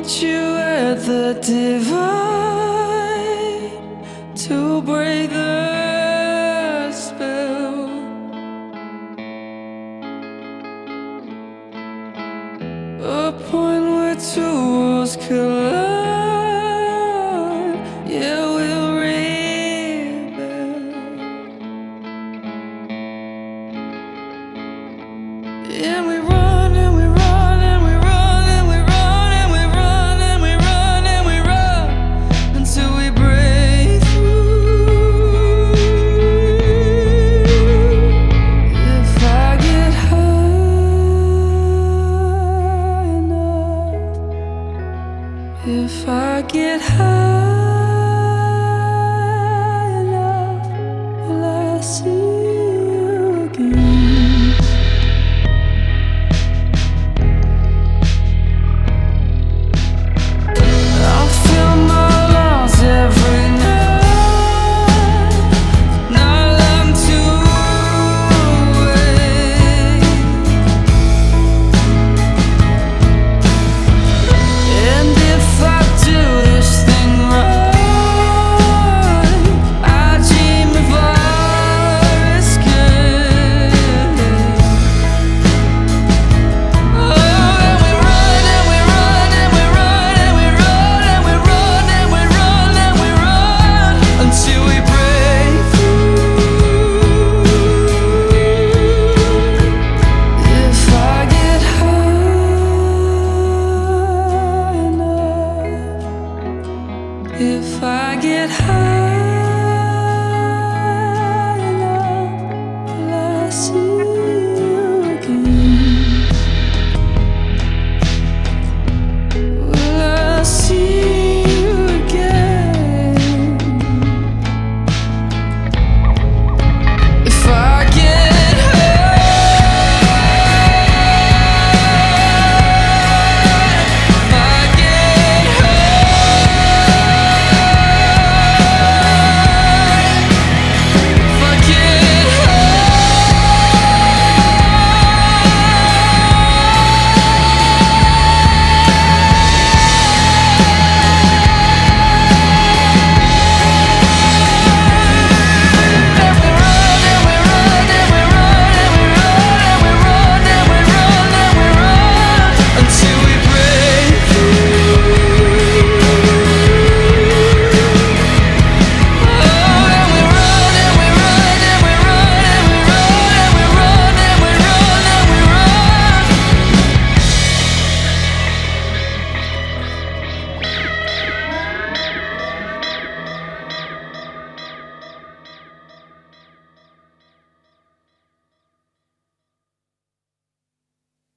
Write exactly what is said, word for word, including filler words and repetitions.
meet you at the divide to break the spell. A point where two worlds collide. Yeah, we'll rebel. And we run and we run and we run and we run and we run and we run and we run until we break through. If I get high enough, if I get high enough, will I see you again? I'll fill my lungs every night, not long to wait. And if I do this thing right, I dream of our escape. Oh, and we run and we run and we run and we run and we run and we run and we run until we break through. If I get high enough, if I get high